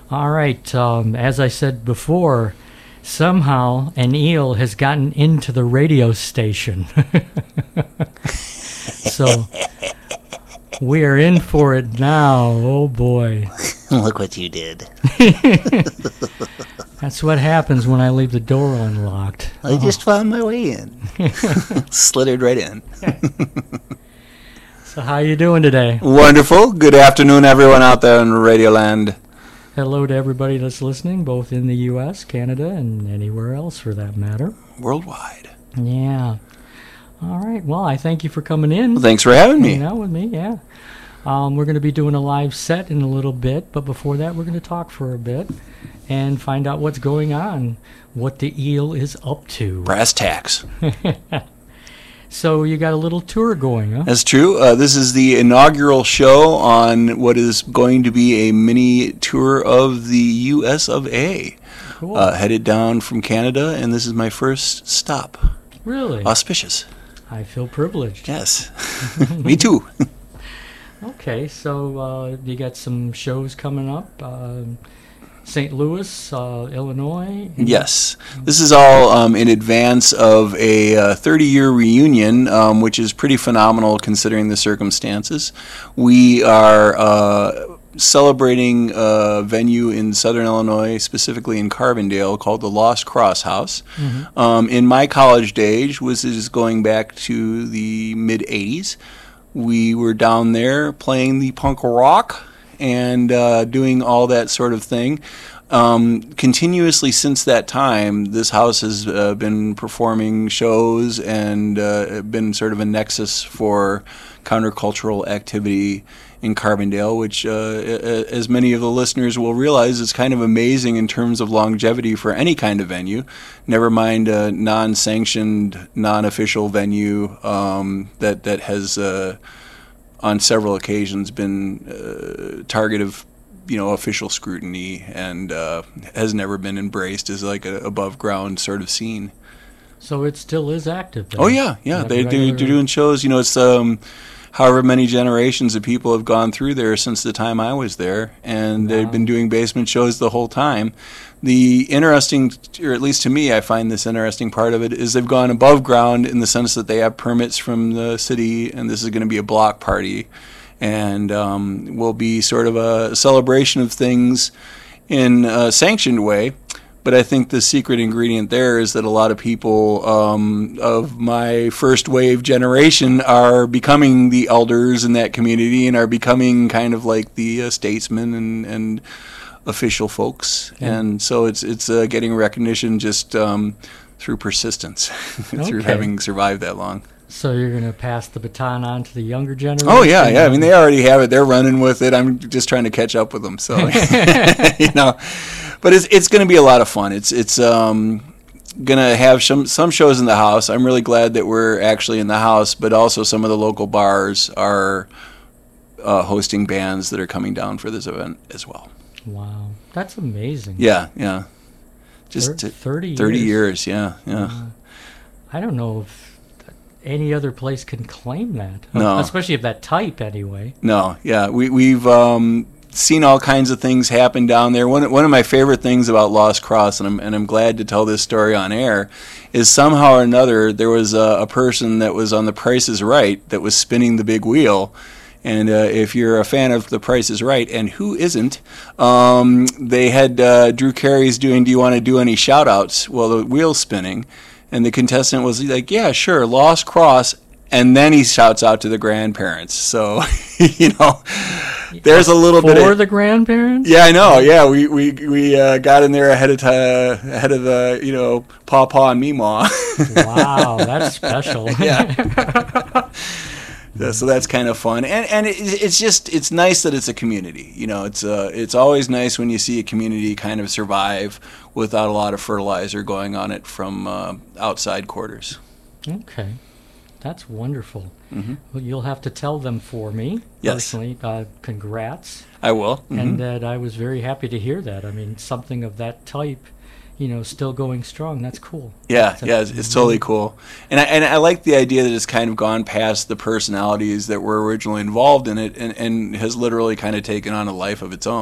All right. As I said before, somehow an eel has gotten into the radio station. So we are in for it now. Oh, boy. Look what you did. That's what happens when I leave the door unlocked. I just found my way in. Slithered right in. So how you doing today? Wonderful. Good afternoon, everyone out there in Radioland. Hello to everybody that's listening, both in the U.S., Canada, and anywhere else for that matter. Worldwide. Yeah. All right. Well, I thank you for coming in. Well, thanks for having me. Hanging out with me, yeah. We're going to be doing a live set in a little bit, but before that, we're going to talk for a bit and find out what's going on, what the eel is up to. Brass tacks. So you got a little tour going, huh? That's true. This is the inaugural show on what is going to be a mini tour of the U.S. of A. Cool. Headed down from Canada, and this is my first stop. Really? Auspicious. I feel privileged. Yes. Me too. Okay, so you got some shows coming up. St. Louis, Illinois. Yes. This is all in advance of a 30-year reunion, which is pretty phenomenal considering the circumstances. We are celebrating a venue in Southern Illinois, specifically in Carbondale, called the Lost Cross House. Mm-hmm. In my college days, which is going back to the mid-'80s, we were down there playing the punk rock and doing all that sort of thing. Continuously since that time, this house has been performing shows and been sort of a nexus for countercultural activity in Carbondale, which, as many of the listeners will realize, is kind of amazing in terms of longevity for any kind of venue, never mind a non-sanctioned, non-official venue that has on several occasions been target of official scrutiny and has never been embraced as like an above ground sort of scene. So it still is active then? Oh yeah. They're doing shows. It's however many generations of people have gone through there since the time I was there, and they've been doing basement shows the whole time. The interesting, or at least to me, I find this interesting part of it, is they've gone above ground in the sense that they have permits from the city, and this is going to be a block party, and will be sort of a celebration of things in a sanctioned way. But I think the secret ingredient there is that a lot of people of my first wave generation are becoming the elders in that community and are becoming kind of like the statesmen and official folks. Yeah. And so it's getting recognition just through persistence, through having survived that long. So you're going to pass the baton on to the younger generation? Oh, yeah. I mean, they already have it. They're running with it. I'm just trying to catch up with them. So, But it's going to be a lot of fun. It's going to have some shows in the house. I'm really glad that we're actually in the house, but also some of the local bars are hosting bands that are coming down for this event as well. Wow. That's amazing. Yeah. Just 30 years, yeah. I don't know if any other place can claim that. No. Especially of that type, anyway. No, yeah. We've seen all kinds of things happen down there. One of my favorite things about Lost Cross, and I'm glad to tell this story on air, is somehow or another there was a person that was on The Price is Right that was spinning the big wheel. And if you're a fan of The Price is Right, and who isn't, they had Drew Carey's doing Do You Want to Do Any Shout-Outs while the wheel's spinning. And the contestant was like, yeah, sure, Lost Cross. And then he shouts out to the grandparents. So, there's a little bit for the grandparents. Yeah, I know. Yeah, we got in there ahead of the Pawpaw and Meemaw. Wow, that's special. Yeah. So that's kind of fun, and it's nice that it's a community. It's always nice when you see a community kind of survive without a lot of fertilizer going on it from outside quarters. Okay, that's wonderful. Mm-hmm. Well, you'll have to tell them for me personally. Congrats. I will, and that I was very happy to hear that. I mean, something of that type. Still going strong. That's cool. Yeah, it's totally cool. And I like the idea that it's kind of gone past the personalities that were originally involved in it and has literally kind of taken on a life of its own.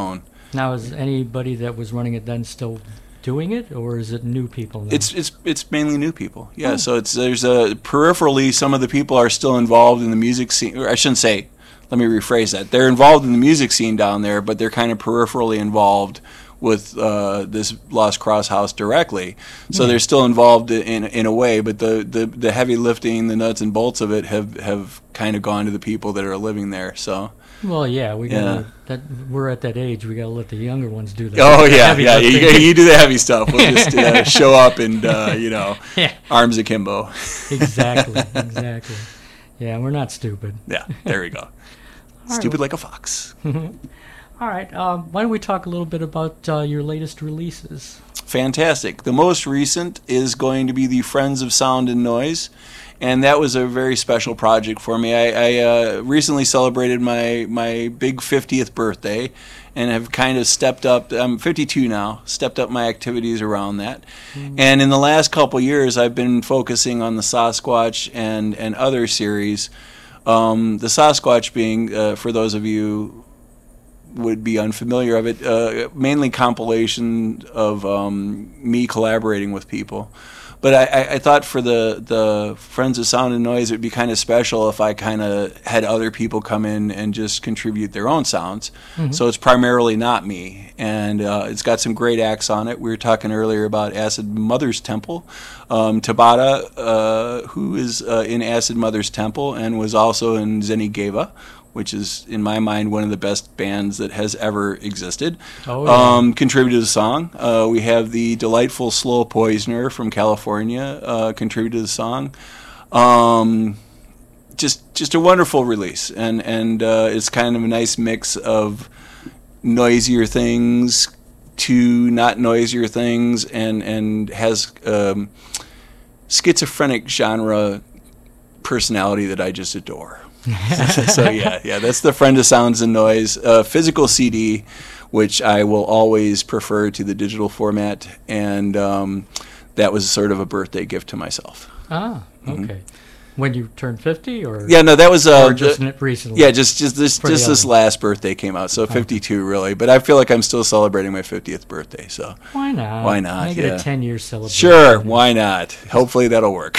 Now, is anybody that was running it then still doing it, or is it new people now? It's mainly new people. Yeah, Oh. so there's peripherally some of the people are still involved in the music scene. Or I shouldn't say. Let me rephrase that. They're involved in the music scene down there, but they're kind of peripherally involved with this Lost Cross House directly. So they're still involved in a way, but the heavy lifting, the nuts and bolts of it have kind of gone to the people that are living there. So. Well, yeah, we're at that age. We gotta let the younger ones do that. Oh yeah, heavy yeah. lifting. You do the heavy stuff. We'll just show up and Yeah. arms akimbo. Exactly. Yeah, we're not stupid. Yeah, there we go. Stupid like a fox. All right. Why don't we talk a little bit about your latest releases? Fantastic. The most recent is going to be the Friends of Sound and Noise, and that was a very special project for me. I recently celebrated my big 50th birthday and have kind of stepped up. I'm 52 now, stepped up my activities around that. And in the last couple years, I've been focusing on the Sasquatch and other series. The Sasquatch being, for those of you would be unfamiliar of it, mainly compilation of me collaborating with people. But I thought for the Friends of Sound and Noise, it would be kind of special if I kind of had other people come in and just contribute their own sounds. So it's primarily not me. And it's got some great acts on it. We were talking earlier about Acid Mother's Temple. Tabata, who is in Acid Mother's Temple and was also in Zenigeva, which is, in my mind, one of the best bands that has ever existed. Oh, yeah. Contributed a song. We have the delightful Slow Poisoner from California contributed a song. Just a wonderful release, and it's kind of a nice mix of noisier things to not noisier things, and has schizophrenic genre personality that I just adore. So yeah, that's the Friend of Sounds and Noise physical CD, which I will always prefer to the digital format, and that was sort of a birthday gift to myself. Ah, okay. When you turned 50, or Yeah, no, that was or just recently? yeah, just this For the this other. last birthday came out, so 52 really. But I feel like I'm still celebrating my 50th birthday, so Why not? Why not, Make it yeah. a 10-year celebration. sure, why not? Hopefully that'll work.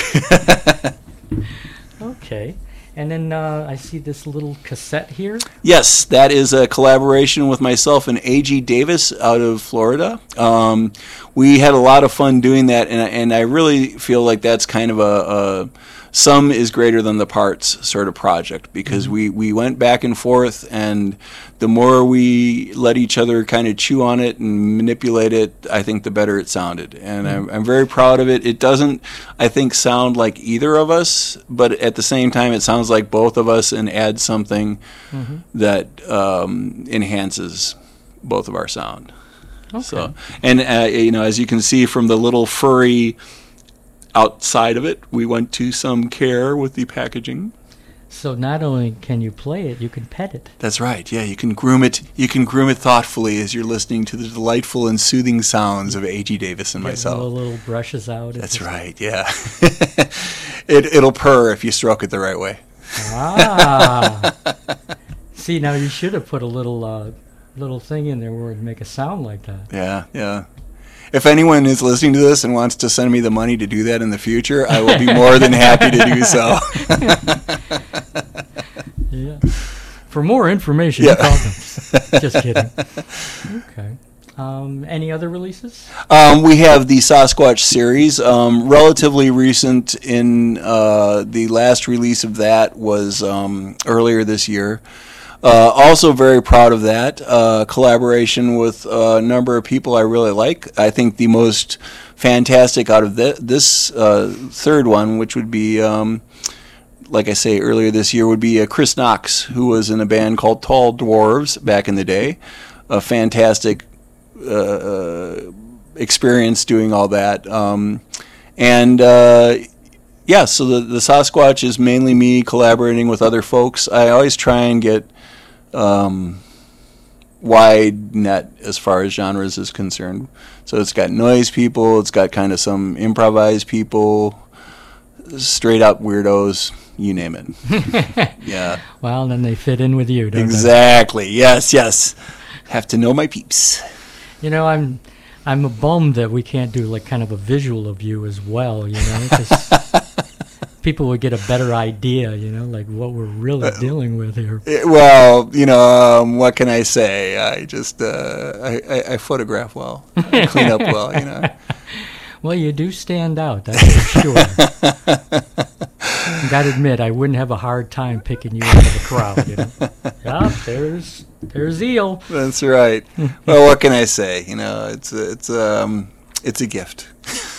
Okay. And then I see this little cassette here. Yes, that is a collaboration with myself and A.G. Davis out of Florida. We had a lot of fun doing that, and I really feel like that's kind of a sum is greater than the parts sort of project, because we went back and forth, and the more we let each other kind of chew on it and manipulate it, I think the better it sounded. And I'm very proud of it. It doesn't, I think, sound like either of us, but at the same time it sounds like both of us and adds something that enhances both of our sound. Okay. So, and as you can see from the little furry outside of it, we went to some care with the packaging. So not only can you play it, you can pet it. That's right. Yeah, you can groom it. You can groom it thoughtfully as you're listening to the delightful and soothing sounds of A.G. Davis and Get myself. little brushes out. That's right. Yeah, it'll purr if you stroke it the right way. Ah. See, now you should have put a little thing in there where it'd make a sound like that. Yeah. If anyone is listening to this and wants to send me the money to do that in the future, I will be more than happy to do so. Yeah. For more information, Yeah. call them. Just kidding. Okay. Any other releases? We have the Sasquatch series, relatively recent. In the last release of that was earlier this year. Also very proud of that collaboration with a number of people I really like. I think the most fantastic out of this third one, which would be, like I say, earlier this year, would be Chris Knox, who was in a band called Tall Dwarves back in the day. A fantastic experience doing all that. Yeah, so the Sasquatch is mainly me collaborating with other folks. I always try and get wide net as far as genres is concerned. So it's got noise people, it's got kind of some improvised people, straight up weirdos, you name it. Yeah. Well, then they fit in with you, don't Exactly. Yes. Have to know my peeps. You know, I'm a bum that we can't do like kind of a visual of you as well, you know, 'cause people would get a better idea, you know, like what we're really dealing with here. Well, you know, what can I say? I just I photograph well, I clean up well, you know. Well, you do stand out, that's for sure. Gotta admit, I wouldn't have a hard time picking you out of the crowd, you know. Yup, there's Eel. That's right. Well, what can I say? You know, it's a gift.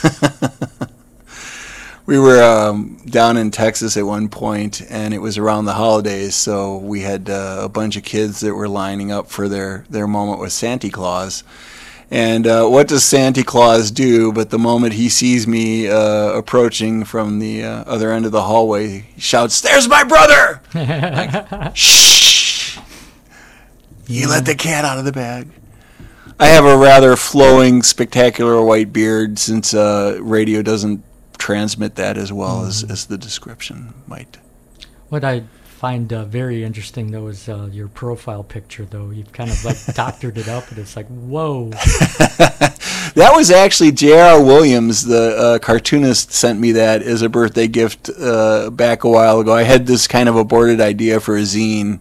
We were down in Texas at one point, and it was around the holidays, so we had a bunch of kids that were lining up for their moment with Santa Claus. And what does Santa Claus do? But the moment he sees me approaching from the other end of the hallway, he shouts, "There's my brother!" Like, shh! You let the cat out of the bag. I have a rather flowing, spectacular white beard, since radio doesn't transmit that as well as the description might. What I find very interesting, though, is your profile picture, though. You've kind of, like, doctored it up, and it's like, whoa. That was actually J.R. Williams, the cartoonist, sent me that as a birthday gift back a while ago. I had this kind of aborted idea for a zine.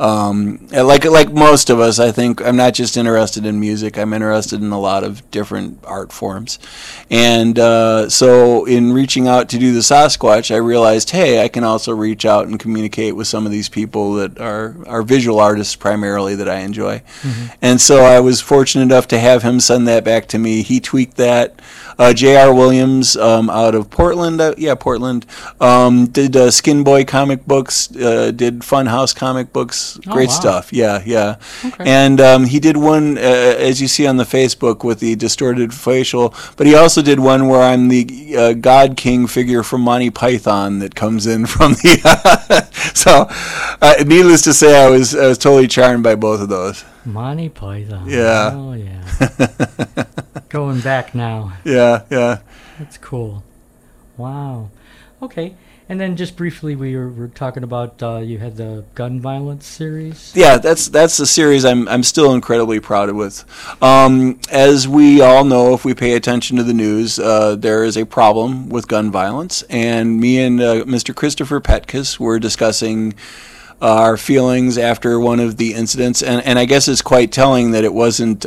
Like most of us, I think I'm not just interested in music. I'm interested in a lot of different art forms. And so in reaching out to do the Sasquatch, I realized, hey, I can also reach out and communicate with some of these people that are visual artists primarily that I enjoy. Mm-hmm. And so I was fortunate enough to have him send that back to me. He tweaked that. J.R. Williams out of Portland, Portland, did Skin Boy comic books, did Funhouse comic books. Great stuff. Yeah. Okay. And he did one, as you see on the Facebook, with the distorted facial, but he also did one where I'm the God King figure from Monty Python that comes in from the... So, needless to say, I was totally charmed by both of those. Monty Python. Yeah. Oh, yeah. Going back now. Yeah. That's cool. Wow. Okay. And then just briefly, we were talking about you had the gun violence series. Yeah, that's a series I'm still incredibly proud of. With, as we all know, if we pay attention to the news, there is a problem with gun violence, and me and Mr. Christopher Petkus were discussing our feelings after one of the incidents, and I guess it's quite telling that it wasn't.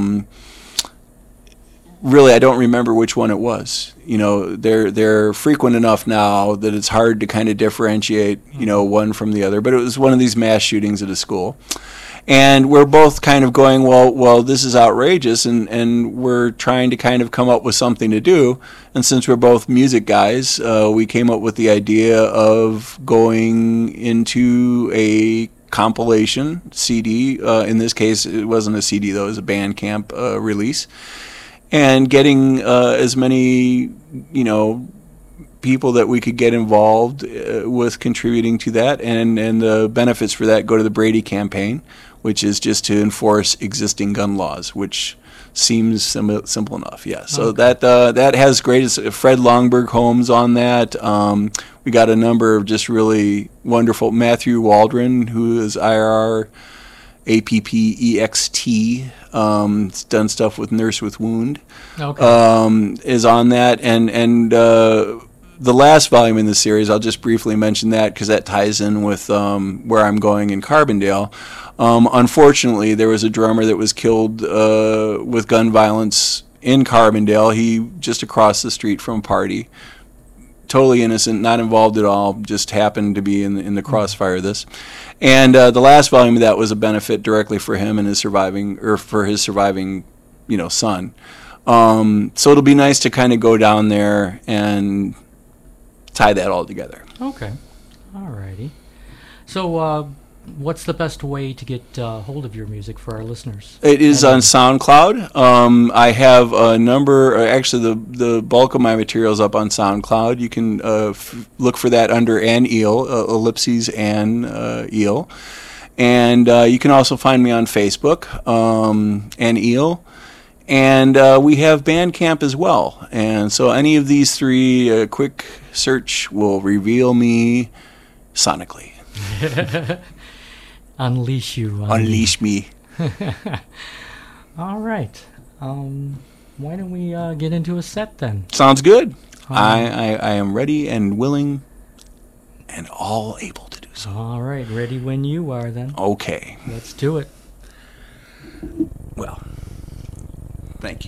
Really, I don't remember which one it was. You know, they're frequent enough now that it's hard to kind of differentiate, you know, one from the other. But it was one of these mass shootings at a school. And we're both kind of going, well, this is outrageous, and we're trying to kind of come up with something to do. And since we're both music guys, we came up with the idea of going into a compilation CD. In this case, it wasn't a CD, though. It was a Bandcamp release. And getting as many, you know, people that we could get involved with contributing to that, and the benefits for that go to the Brady campaign, which is just to enforce existing gun laws, which seems simple enough. Yeah. So that has greatest Fred Longberg Homes on that. We got a number of just really wonderful Matthew Waldron, who is IRR. APPEXT, done stuff with Nurse with Wound, is on that, and the last volume in the series, I'll just briefly mention that because that ties in with where I'm going in Carbondale. Unfortunately, there was a drummer that was killed with gun violence in Carbondale. He just across the street from a party. Totally innocent, not involved at all, just happened to be in the crossfire of this. And the last volume of that was a benefit directly for him and his surviving you know, son. So it'll be nice to kind of go down there and tie that all together. Okay. All righty. So what's the best way to get hold of your music for our listeners? It is on SoundCloud. I have a number, actually the bulk of my material is up on SoundCloud. You can look for that under Ann Eel, ellipses Ann Eel. And you can also find me on Facebook, Ann Eel. And we have Bandcamp as well. And so any of these three, a quick search will reveal me sonically. Unleash you. Unleash me. All right. Why don't we get into a set then? Sounds good. I am ready and willing and all able to do so. All right. Ready when you are then. Okay. Let's do it. Well, thank you.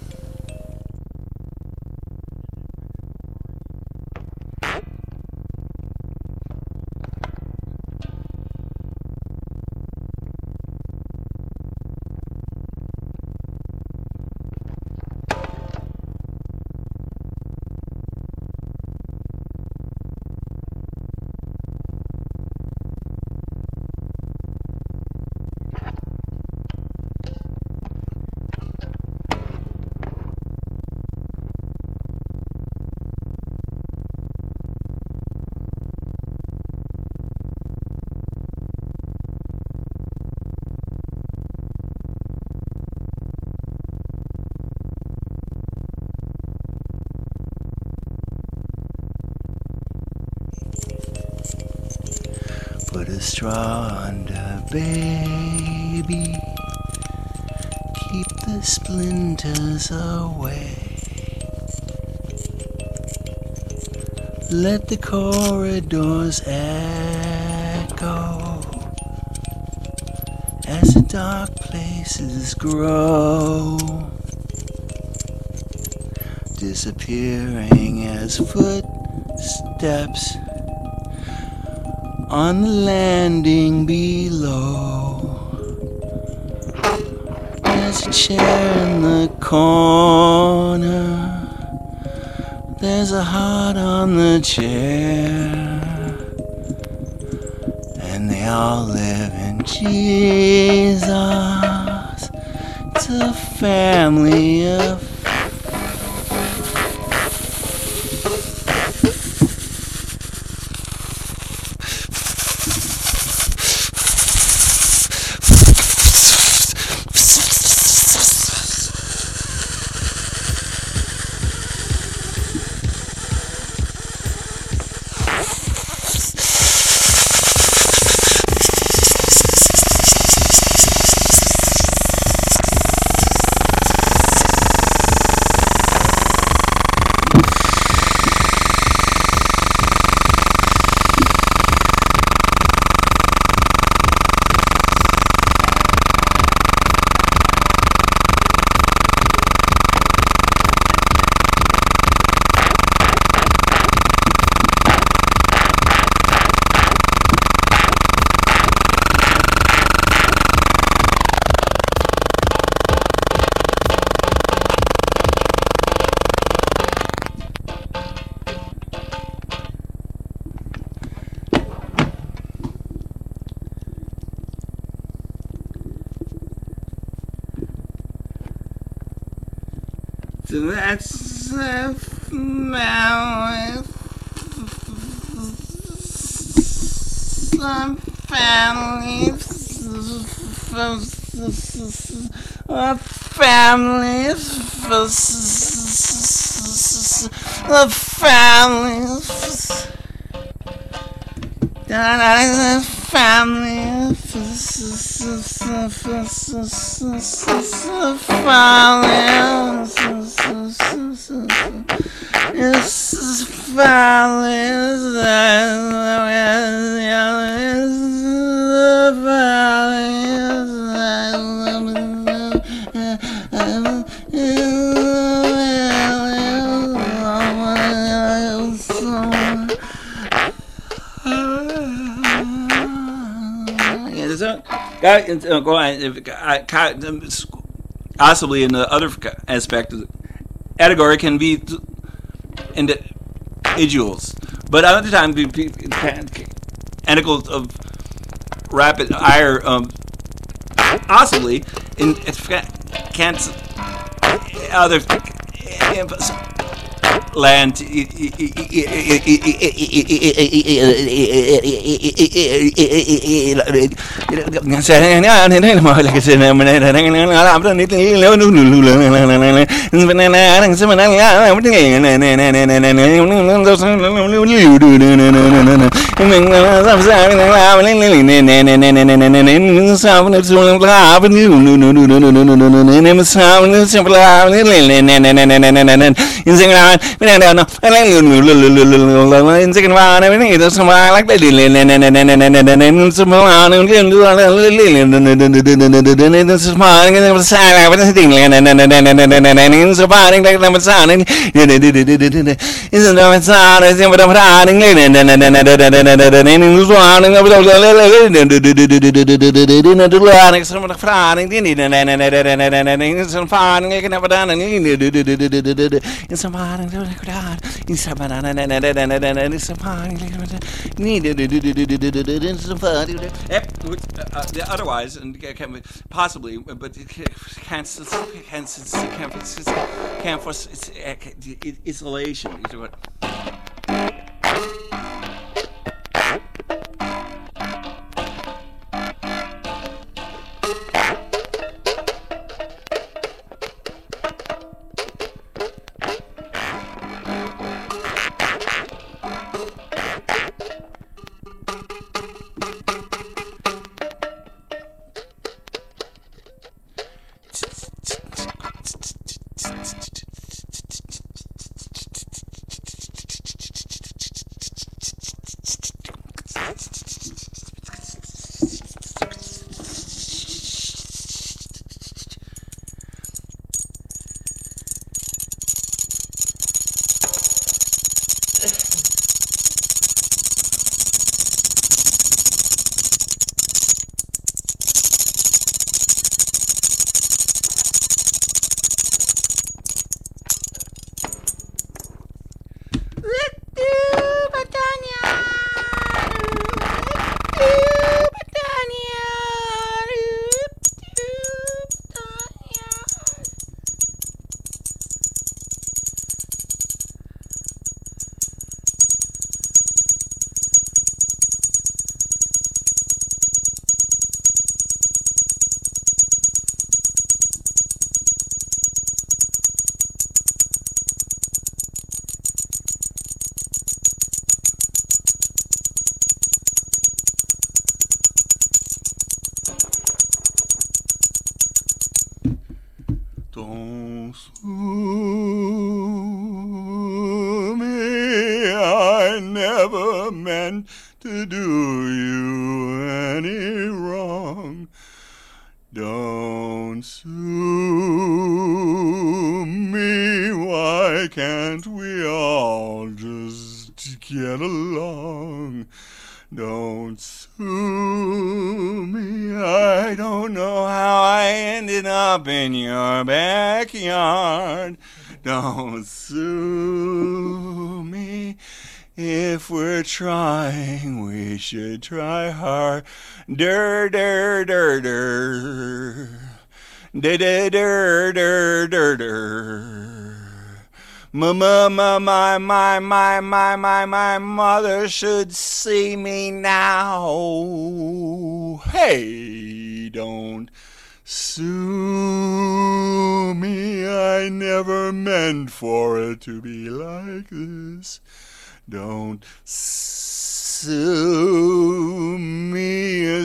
Put a straw under, baby. Keep the splinters away. Let the corridors echo as the dark places grow, disappearing as footsteps on the landing below. There's a chair in the corner. There's a heart on the chair. And they all live in Jesus. It's a family of that's a family. Some families. A family. A family. Go on. Possibly in the other aspect, allegory can be individuals, but other times anticles of rapid ire, possibly in can't other land otherwise, and possibly, but can't force isolation. Don't sue me, I never meant to do you any wrong. Don't sue me, why can't we all just get along? Don't sue me, I don't know how I ended up in your backyard. Don't sue me, if we're trying, we should try hard. Der, der, der, der. Der, der, der, der, der, der. My mother should see me now. Hey, don't sue me, I never meant for it to be like this. Don't sue me, a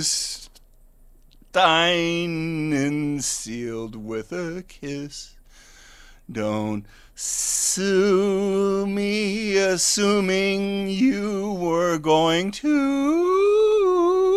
stein and sealed with a kiss. Don't sue me, assuming you were going to.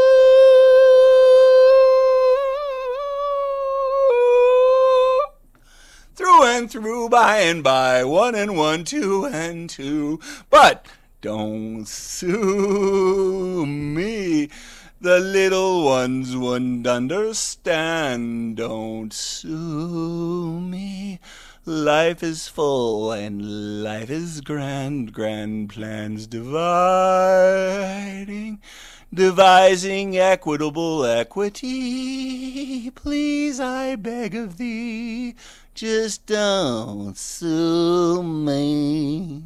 Through and through, by and by, 1 and 1, 2 and 2. But don't sue me, the little ones wouldn't understand. Don't sue me. Life is full and life is grand, grand plans dividing. devising equitable equity. Please, I beg of thee, just don't sue me.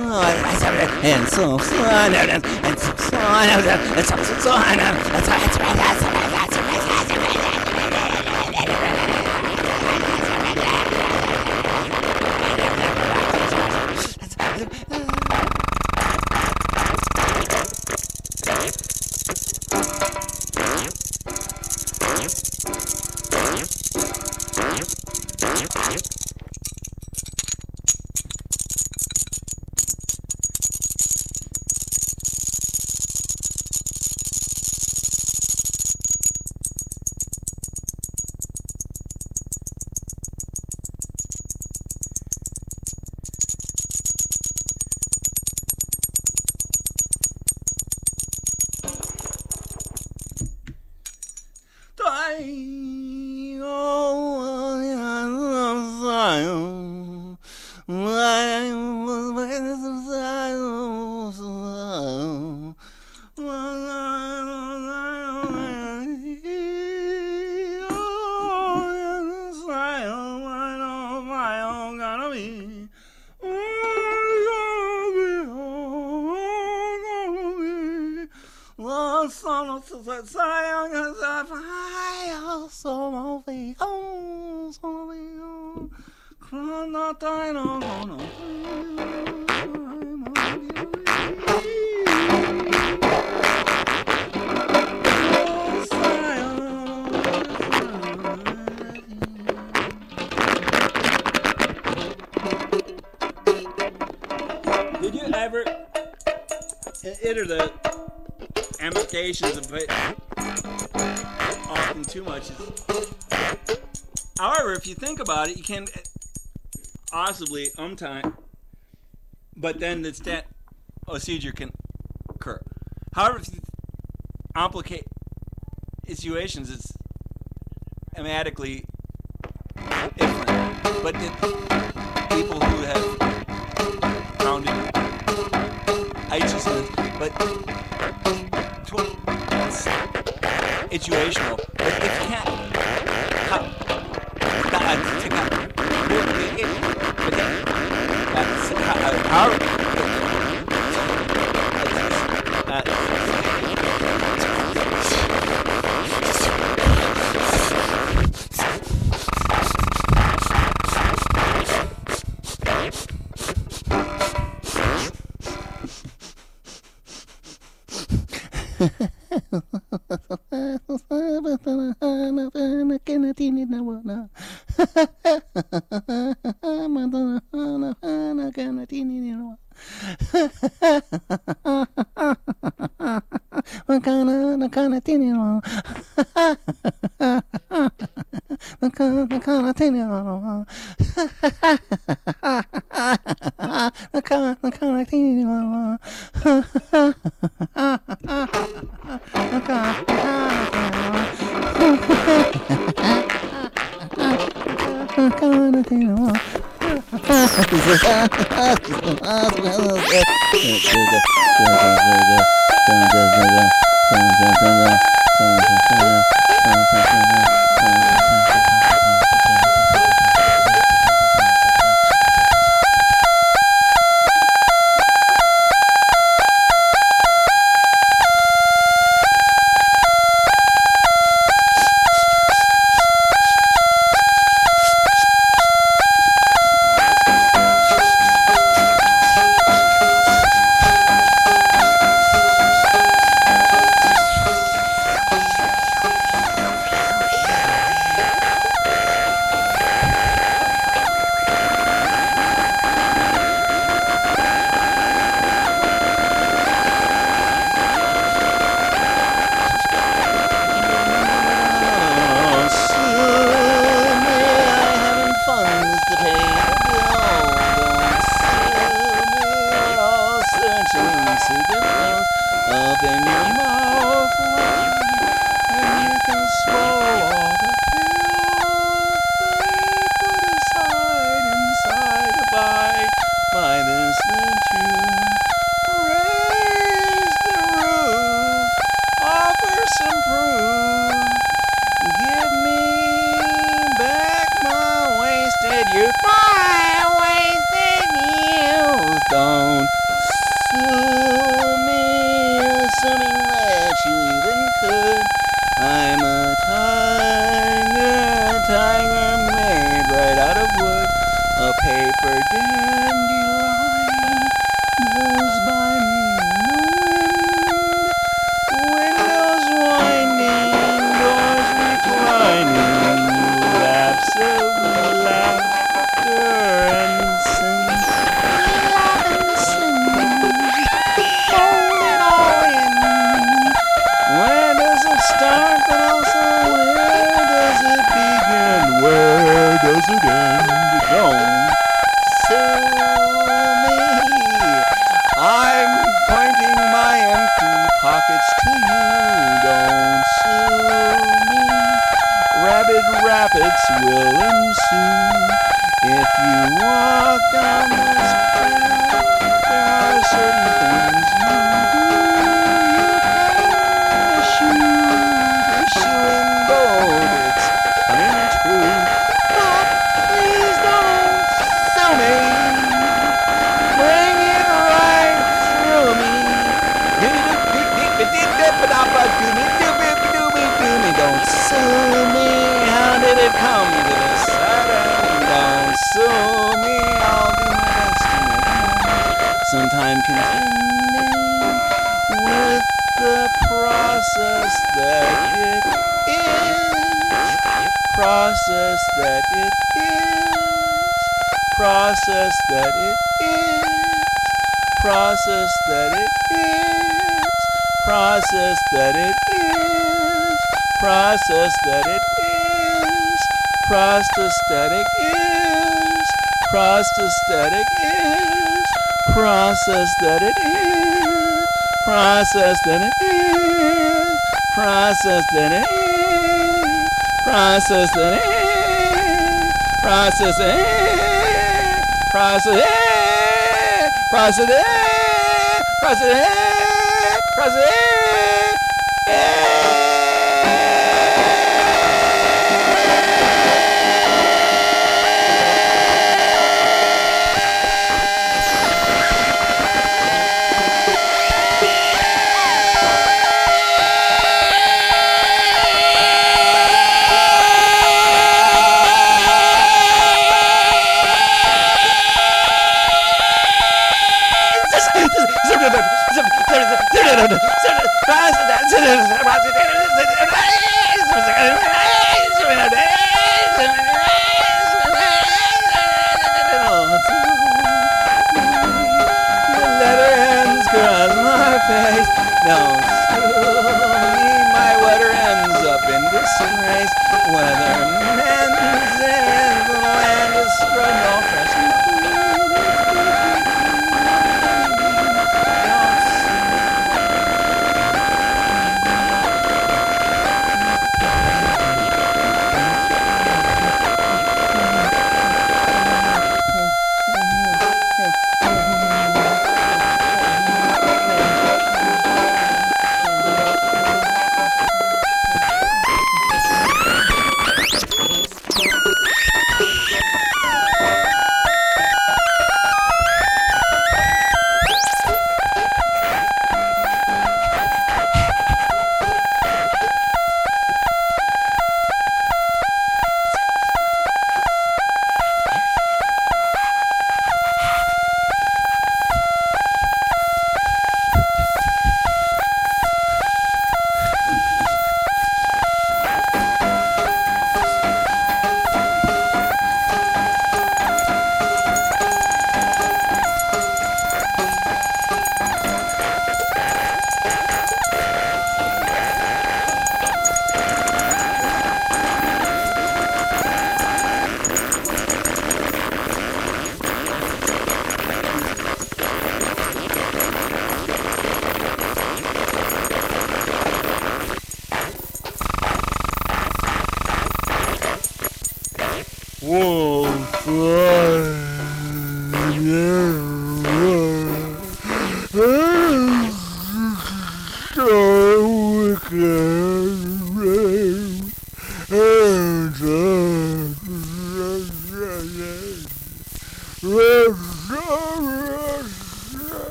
Did you ever enter the implications of it often too much? However, if you think about it, you can possibly time, but then the stat procedure can occur. However, if you complicate situations, it's automatically different. But people who have founded righteousness, but it's situational. But if you can't, youth, my wasted youth. Don't sue me, assuming that you even could. I'm a tiger made right out of wood. A paper dandelion blows by me in the wind. Windows winding, doors reclining, laps of laughter and sin. Laugh and sin, fold it all in. Where does it start, but also where does it begin? Where does it end? Don't sue me. I'm pointing my empty pockets to you. Don't sue me. Rabid rapids will ensue. If you walk down this path, there are certain things you do. You issue in bold, it's coming true. But please don't sue me. Bring it right through me. Don't sue me. How did it come to this sudden? Don't sue me. I'll do my best to make it. Sometime contending with the process that it is. Process that it is. Process that it is. Process that it is. Process that it is. Process that it is. Prostostatic is. Prostostatic is. Process that it is. Process that it is. Process that it is. Process that it is. Process that it is. Process it. Process it. Process it. Process it. Don't sue me, my letter ends up in disgrace. Whether men's in the land is spread no fresh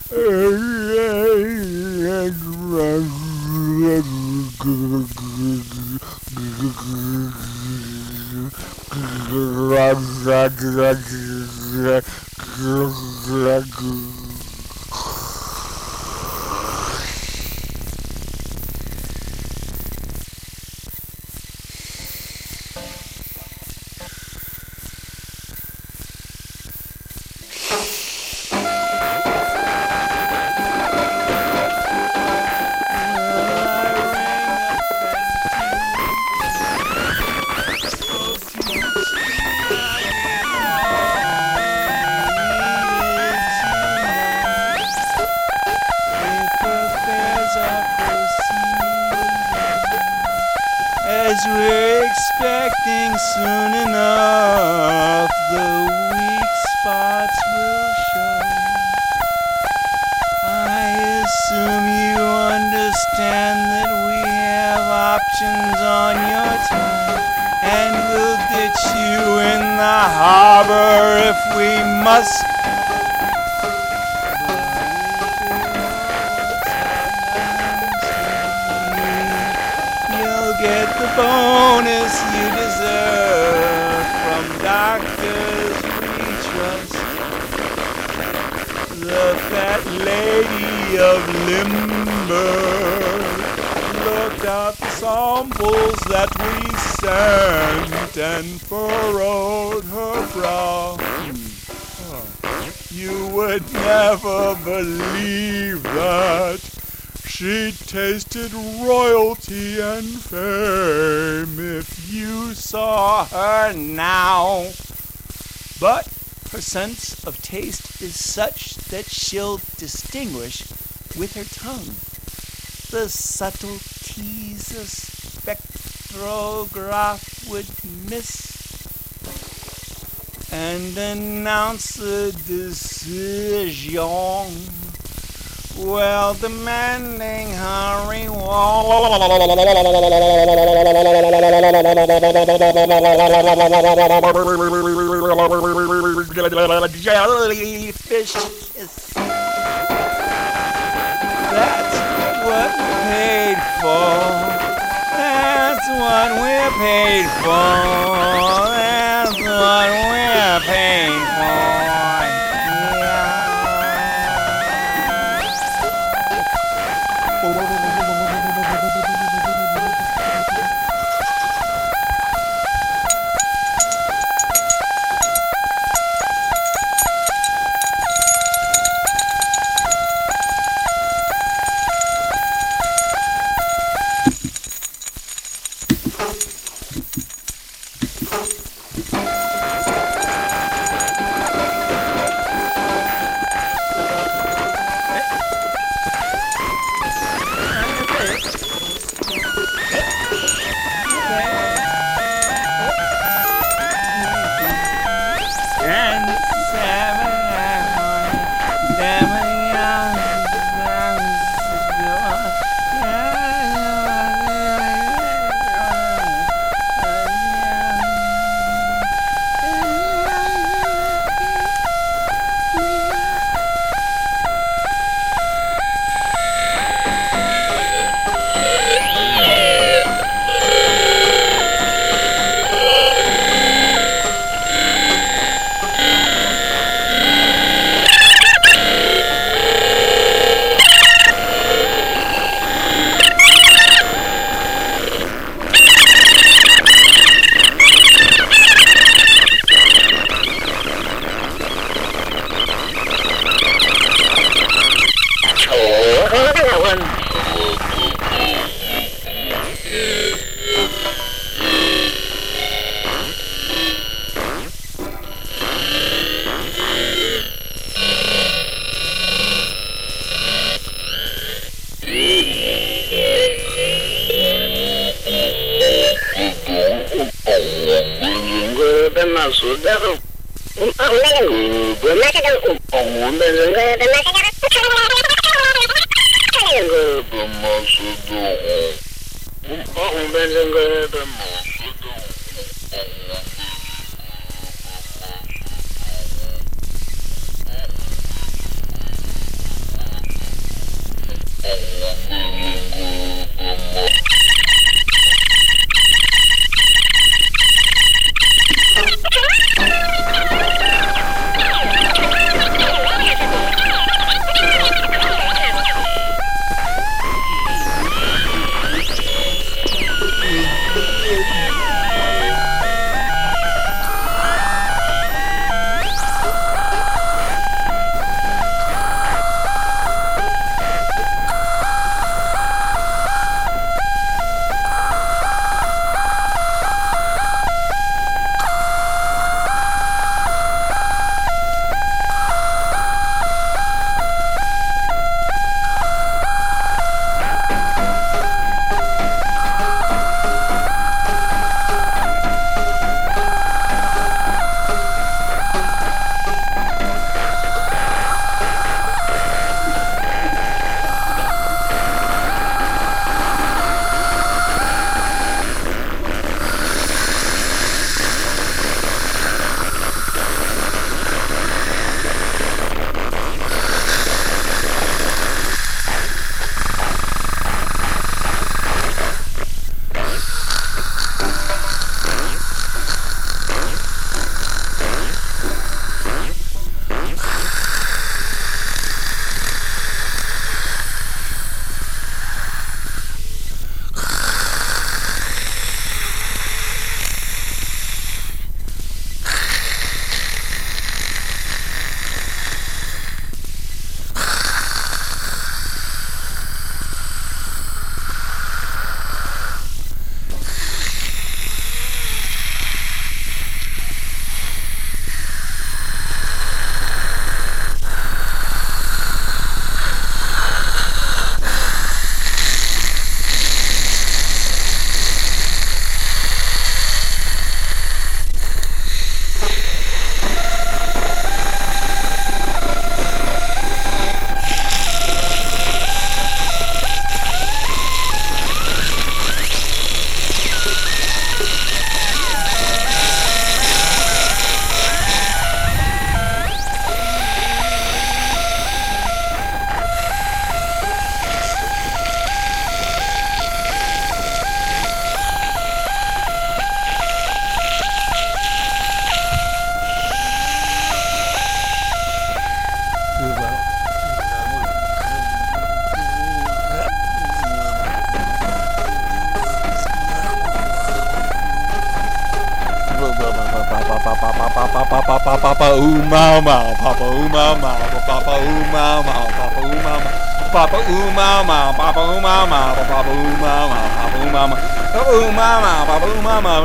As we're expecting soon enough, the weak spots will show. I assume you understand that we have options on your time, and we'll ditch you in the harbor if we must. Get the bonus you deserve from doctors we trust. The fat lady of Limburg looked at the samples that we sent and furrowed her brow. You would never believe that. She tasted royalty and fame if you saw her now. But her sense of taste is such that she'll distinguish with her tongue the subtleties a spectrograph would miss, and announce the decision. Well, demanding her jellyfish kiss. That's what we're paid for. That's what we're paid for. That's what we're paid for. papa ooh mau mau, papa ooh mau mau, papa ooh mau mau, papa ooh mau mau, papa ooh mau mau, papa ooh mau mau, papa ooh mau mau, papa ooh mau mau, papa ooh mau mau, papa ooh mau mau.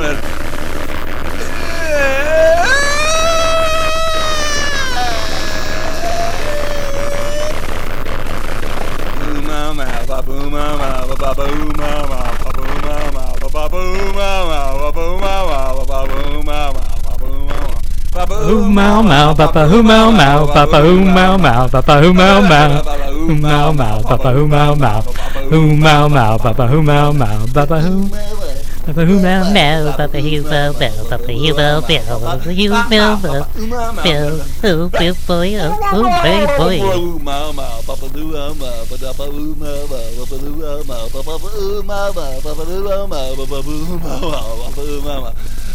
Papa ooh mau mau, papa ooh mau mau, papa ooh mau mau, papa ooh mau mau, papa ooh mau mau, papa ooh mau mau, papa ooh mau mau. Papa Ooh mau mau, papa ooh mau mau, papa ooh mau mau, papa ooh mau mau, ooh mau mau, papa ooh mau mau, ooh mau mau, papa ooh mau mau, papa ooh. Papa who mau mau, Papa who mau mau, Papa who mau mau, Papa who mau mau, Bill, oh, Bill boy, oh, baby boy. Ooh mau mau, Papa ooh mau mau, Papa ooh mau mau, Papa ooh mau mau, Papa ooh mau mau, Papa ooh mau mau, Papa ooh mau mau, Papa ooh mau mau.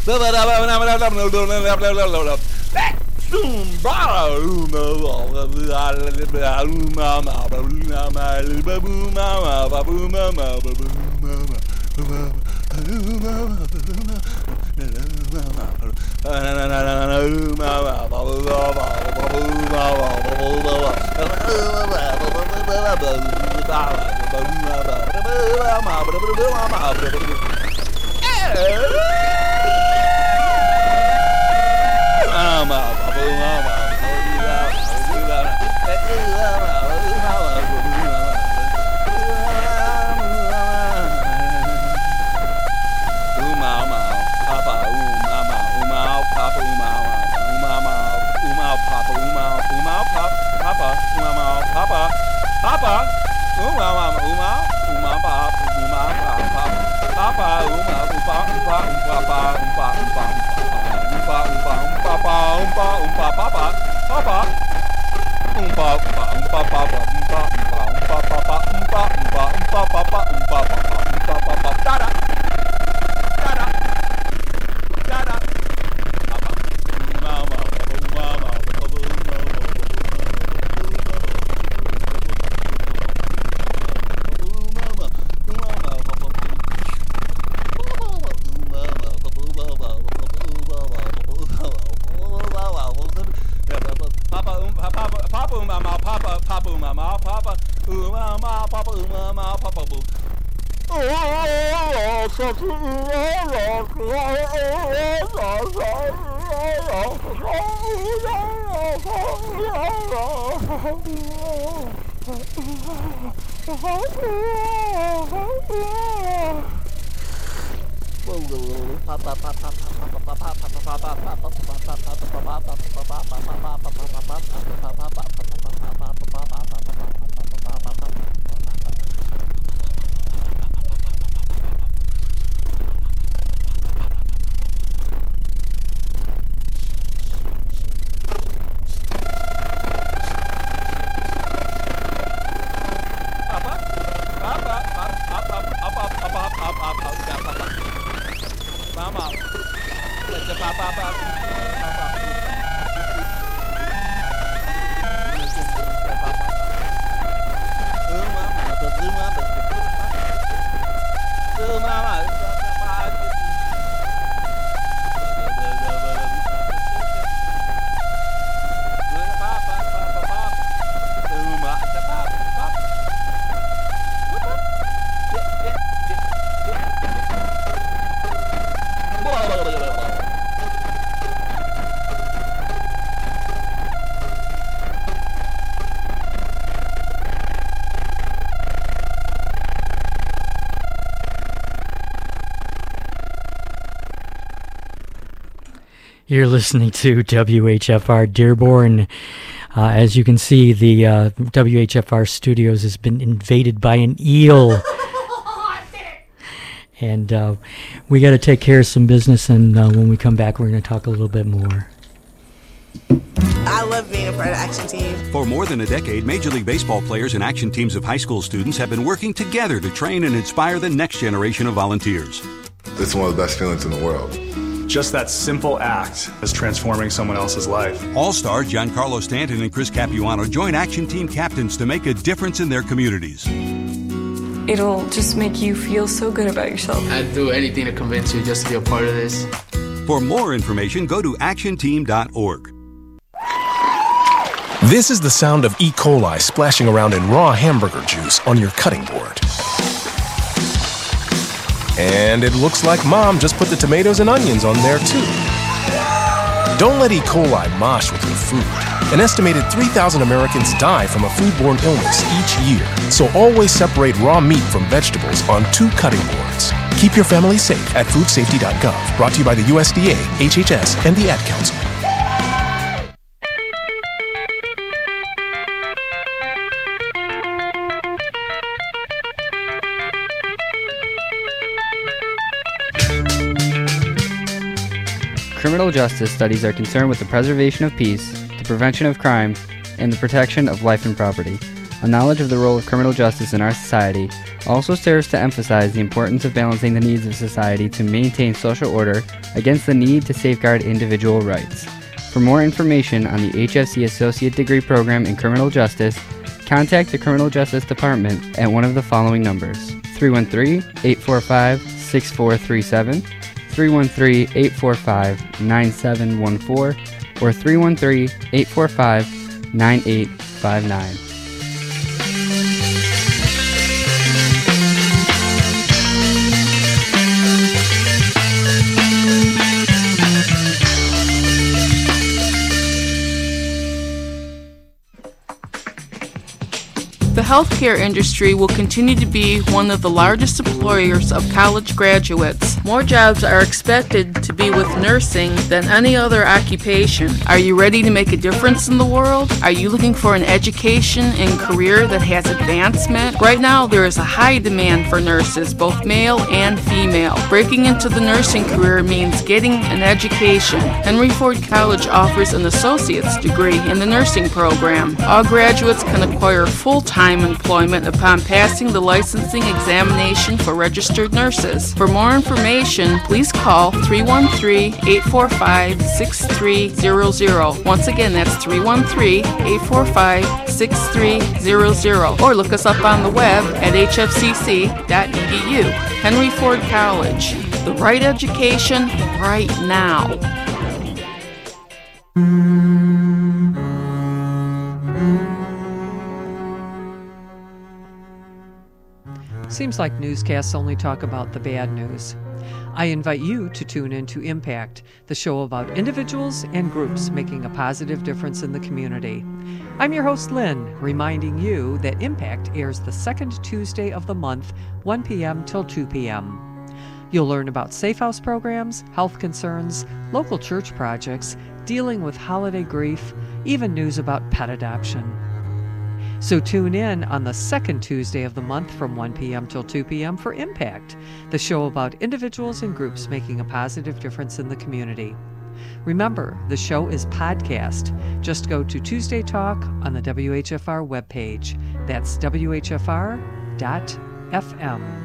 You're listening to WHFR Dearborn. As you can see, the WHFR studios has been invaded by an eel. And we got to take care of some business, and when we come back, we're going to talk a little bit more. I love being a part of Action Team. For more than a decade, Major League Baseball players and action teams of high school students have been working together to train and inspire the next generation of volunteers. It's one of the best feelings in the world. Just that simple act is transforming someone else's life. All-star Giancarlo Stanton and Chris Capuano join Action Team captains to make a difference in their communities. It'll just make you feel so good about yourself. I'd do anything to convince you just to be a part of this. For more information, go to actionteam.org. This is the sound of E. coli splashing around in raw hamburger juice on your cutting board. And it looks like Mom just put the tomatoes and onions on there too. Don't let E. coli mosh with your food. An estimated 3,000 Americans die from a foodborne illness each year. So always separate raw meat from vegetables on 2 cutting boards. Keep your family safe at foodsafety.gov. Brought to you by the USDA, HHS, and the Ad Council. Criminal justice studies are concerned with the preservation of peace, the prevention of crime, and the protection of life and property. A knowledge of the role of criminal justice in our society also serves to emphasize the importance of balancing the needs of society to maintain social order against the need to safeguard individual rights. For more information on the HFC Associate Degree Program in Criminal Justice, contact the Criminal Justice Department at one of the following numbers: 313-845-6437, 313-845-9714, or 313-845-9859. The healthcare industry will continue to be one of the largest employers of college graduates. More jobs are expected to be with nursing than any other occupation. Are you ready to make a difference in the world? Are you looking for an education and career that has advancement? Right now, there is a high demand for nurses, both male and female. Breaking into the nursing career means getting an education. Henry Ford College offers an associate's degree in the nursing program. All graduates can acquire full-time employment upon passing the licensing examination for registered nurses. For more information, please call 313-845-6300. Once again, that's 313-845-6300. Or look us up on the web at hfcc.edu. Henry Ford College. The right education right now. Seems like newscasts only talk about the bad news. I invite you to tune in to Impact, the show about individuals and groups making a positive difference in the community. I'm your host, Lynn, reminding you that Impact airs the second Tuesday of the month, 1 p.m. till 2 p.m. You'll learn about safe house programs, health concerns, local church projects, dealing with holiday grief, even news about pet adoption. So tune in on the second Tuesday of the month from 1 p.m. till 2 p.m. for Impact, the show about individuals and groups making a positive difference in the community. Remember, the show is podcast. Just go to Tuesday Talk on the WHFR webpage. That's WHFR.FM.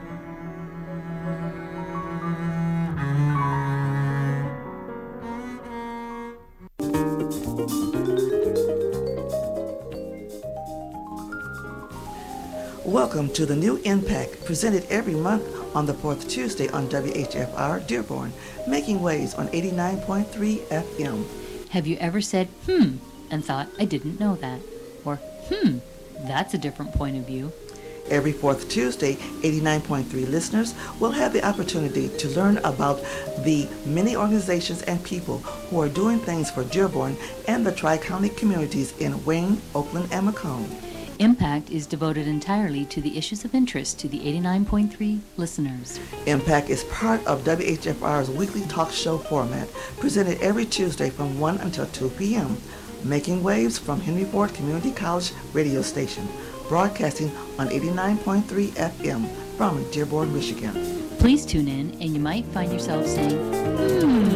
Welcome to the new Impact, presented every month on the fourth Tuesday on WHFR Dearborn, making waves on 89.3 FM. Have you ever said, and thought, I didn't know that? Or, that's a different point of view. Every fourth Tuesday, 89.3 listeners will have the opportunity to learn about the many organizations and people who are doing things for Dearborn and the Tri-County communities in Wayne, Oakland, and Macomb. Impact is devoted entirely to the issues of interest to the 89.3 listeners. Impact is part of WHFR's weekly talk show format, presented every Tuesday from 1 until 2 p.m., making waves from Henry Ford Community College radio station, broadcasting on 89.3 FM from Dearborn, Michigan. Please tune in and you might find yourself saying,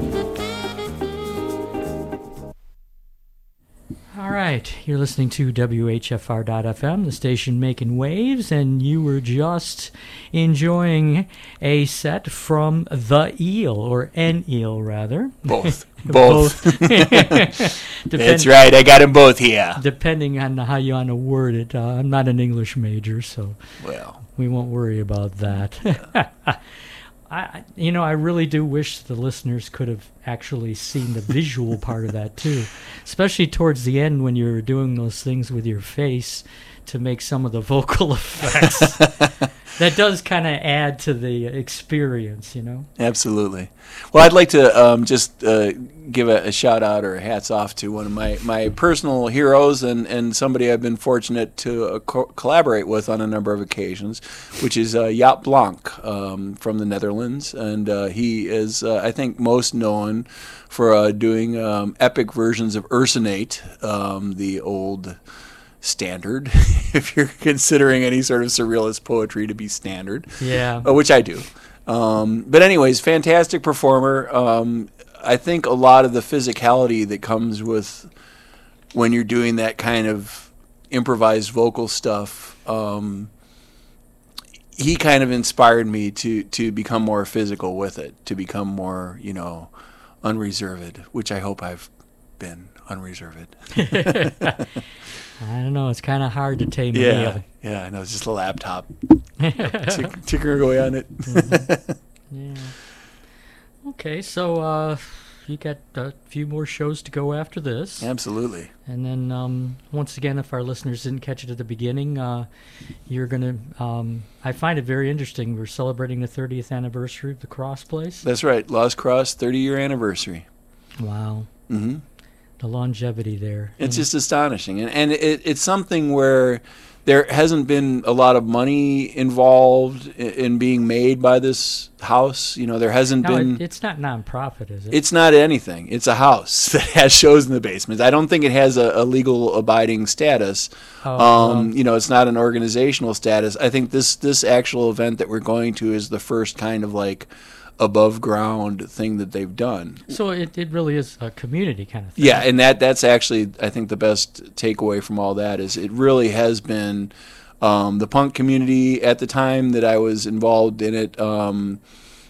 All right, you're listening to WHFR.FM, the station making waves, and you were just enjoying a set from The Eel, or An Eel, rather. Both. That's right, I got them both here. Depending on how you want to word it. I'm not an English major, so well, we won't worry about that. I really do wish the listeners could have actually seen the visual part of that too, especially towards the end when you're doing those things with your face to make some of the vocal effects. That does kind of add to the experience, Absolutely. Well, I'd like to just give a shout out or hats off to one of my personal heroes and somebody I've been fortunate to collaborate with on a number of occasions, which is Jaap Blanc from the Netherlands. And he is, I think, most known for doing epic versions of Ursinate, the old standard, if you're considering any sort of surrealist poetry to be standard. Yeah. Which I do. But anyways, fantastic performer. I think a lot of the physicality that comes with when you're doing that kind of improvised vocal stuff, he kind of inspired me to become more physical with it, to become more, unreserved, which I hope I've been unreserved. I don't know. It's kind of hard to tame Yeah, I know. It's just a laptop. Ticker away on it. Yeah. Okay, so you got a few more shows to go after this. Absolutely. And then, once again, if our listeners didn't catch it at the beginning, you're going to... I find it very interesting. We're celebrating the 30th anniversary of the Cross Place. That's right. Lost Cross, 30-year anniversary. Wow. Mm-hmm. The longevity there. It's just astonishing. And it's something where there hasn't been a lot of money involved in being made by this house. There hasn't been... It's not nonprofit, is it? It's not anything. It's a house that has shows in the basement. I don't think it has a legal abiding status. It's not an organizational status. I think this actual event that we're going to is the first kind of like above ground thing that they've done. So it really is a community kind of thing. Yeah, and that's actually, I think, the best takeaway from all that is it really has been the punk community at the time that I was involved in it. I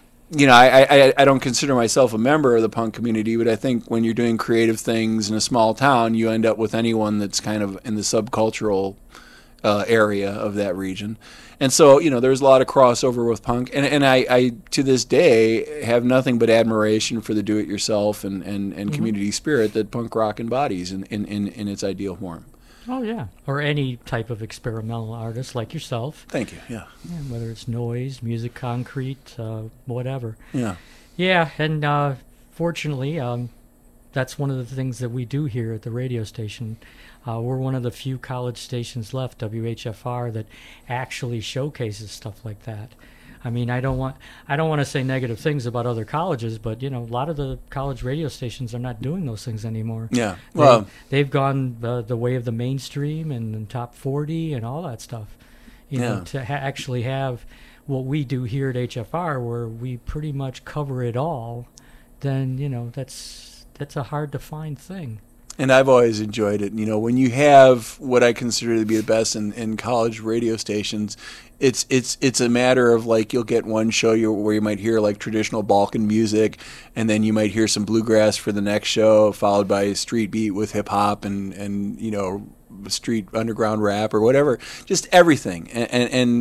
don't consider myself a member of the punk community, but I think when you're doing creative things in a small town, you end up with anyone that's kind of in the subcultural area of that region. And so, there's a lot of crossover with punk. And I to this day, have nothing but admiration for the do-it-yourself and community spirit that punk rock embodies in its ideal form. Oh, yeah. Or any type of experimental artist like yourself. Thank you, yeah. Whether it's noise, music, concrete, whatever. Yeah. Yeah, and fortunately, that's one of the things that we do here at the radio station. We're one of the few college stations left, WHFR, that actually showcases stuff like that. I mean, I don't want to say negative things about other colleges, but a lot of the college radio stations are not doing those things anymore. Yeah, well, they've gone the way of the mainstream and top 40 and all that stuff. To actually have what we do here at HFR, where we pretty much cover it all, then that's a hard to find thing. And I've always enjoyed it. When you have what I consider to be the best in college radio stations, it's a matter of like you'll get one show where you might hear like traditional Balkan music, and then you might hear some bluegrass for the next show, followed by a street beat with hip hop and street underground rap or whatever, just everything. And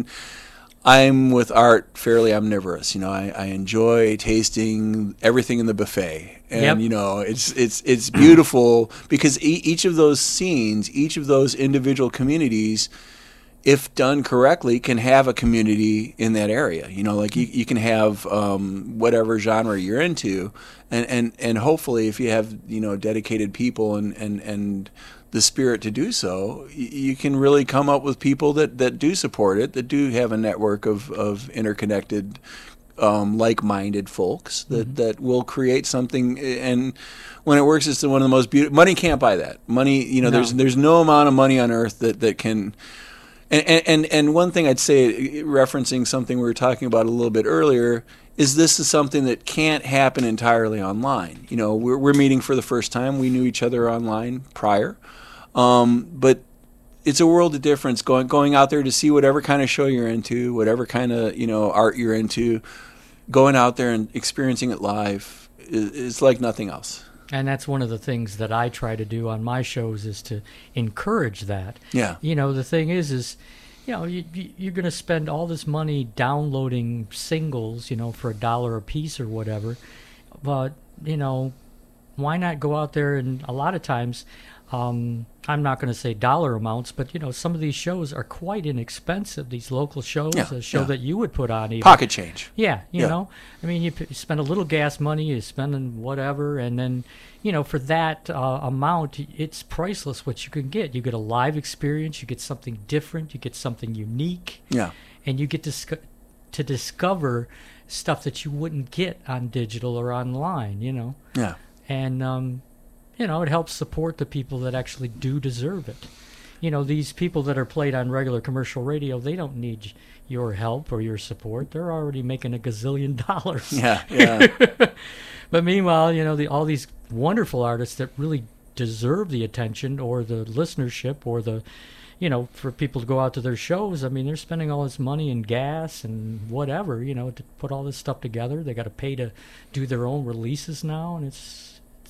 I'm with art fairly omnivorous. I enjoy tasting everything in the buffet. And, it's beautiful because each of those scenes, each of those individual communities, if done correctly, can have a community in that area. You can have whatever genre you're into. And hopefully if you have, dedicated people and the spirit to do so, you can really come up with people that do support it, that do have a network of interconnected, like-minded folks that will create something. And when it works, it's one of the most beautiful. Money can't buy that. Money, no. There's no amount of money on earth that can. And one thing I'd say, referencing something we were talking about a little bit earlier, is this is something that can't happen entirely online. We're meeting for the first time. We knew each other online prior. But it's a world of difference going out there to see whatever kind of show you're into, whatever kind of, art you're into, going out there and experiencing it live is like nothing else. And that's one of the things that I try to do on my shows is to encourage that. Yeah. The thing is you're going to spend all this money downloading singles, for $1 a piece or whatever. But, why not go out there and a lot of times, I'm not going to say dollar amounts, but, some of these shows are quite inexpensive, these local shows, a show that you would put on even. Pocket change. Yeah, you know. I mean, you spend a little gas money, you're spending whatever, and then, for that amount, it's priceless what you can get. You get a live experience, you get something different, you get something unique. Yeah. And you get to discover stuff that you wouldn't get on digital or online, Yeah. And, it helps support the people that actually do deserve it. These people that are played on regular commercial radio, they don't need your help or your support. They're already making $1 gazillion. Yeah. But meanwhile, all these wonderful artists that really deserve the attention or the listenership or the, for people to go out to their shows, I mean, they're spending all this money in gas and whatever, to put all this stuff together. They got to pay to do their own releases now, and it's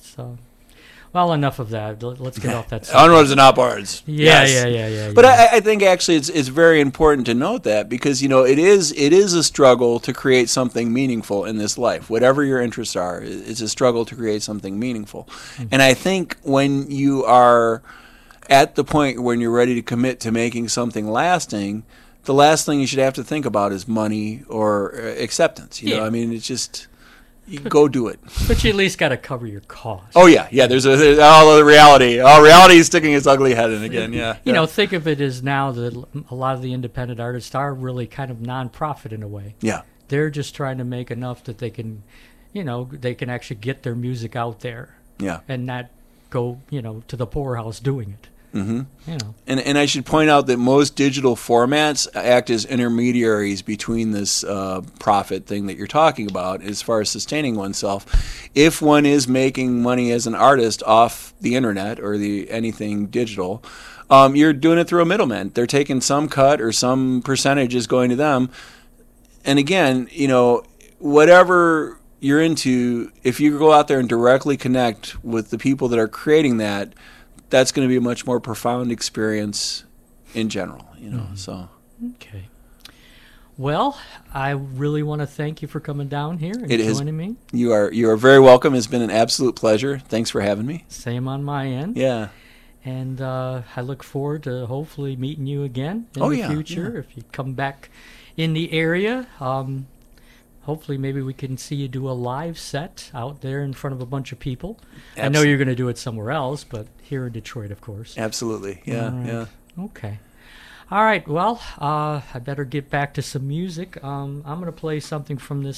well, enough of that. Let's get off that subject. Onwards and upwards. Yeah, Yes. yeah. But I think actually it's very important to note that because it is a struggle to create something meaningful in this life. Whatever your interests are, it's a struggle to create something meaningful. Mm-hmm. And I think when you are at the point when you're ready to commit to making something lasting, the last thing you should have to think about is money or acceptance. You know, I mean, it's just. You go do it. But you at least got to cover your costs. Oh, yeah. There's all the reality. Reality is sticking its ugly head in again, yeah. Think of it as now that a lot of the independent artists are really kind of non-profit in a way. Yeah. They're just trying to make enough that they can, they can actually get their music out there. Yeah. And not go, to the poorhouse doing it. Mm-hmm. And I should point out that most digital formats act as intermediaries between this profit thing that you're talking about as far as sustaining oneself. If one is making money as an artist off the internet or anything digital, you're doing it through a middleman. They're taking some cut or some percentage is going to them. And again, whatever you're into, if you go out there and directly connect with the people that are creating that, that's going to be a much more profound experience in general, so. Okay. Well, I really want to thank you for coming down here and joining me. You are very welcome. It's been an absolute pleasure. Thanks for having me. Same on my end. Yeah. And I look forward to hopefully meeting you again in the future. Yeah. If you come back in the area. Hopefully, maybe we can see you do a live set out there in front of a bunch of people. Absolutely. I know you're going to do it somewhere else, but here in Detroit, of course. Absolutely. Yeah, yeah. Okay. All right. Well, I better get back to some music. I'm going to play something from this